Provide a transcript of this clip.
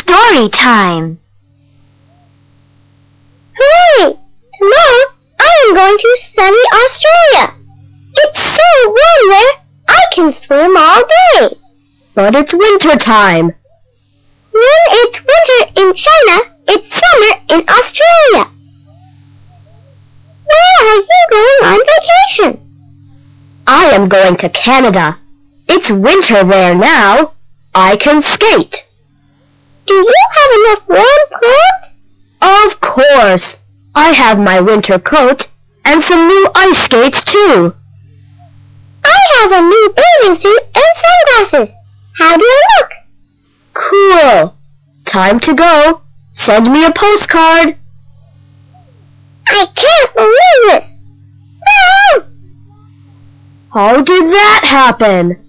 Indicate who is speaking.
Speaker 1: story time.
Speaker 2: Hooray! Tomorrow I am going to sunny Australia. It's so warm there, I can swim all day.
Speaker 1: But it's winter time.
Speaker 2: When it's winter in China, it's summer in Australia. Where are you going on vacation?
Speaker 1: I am going to Canada. It's winter there now. I can skate.
Speaker 2: Do you have enough warm clothes?
Speaker 1: Of course. I have my winter coat and some new ice skates too.
Speaker 2: I have a new bathing suit and sunglasses. How do I look?
Speaker 1: Cool. Time to go. Send me a postcard.
Speaker 2: I can't believe this. No!
Speaker 1: How did that happen?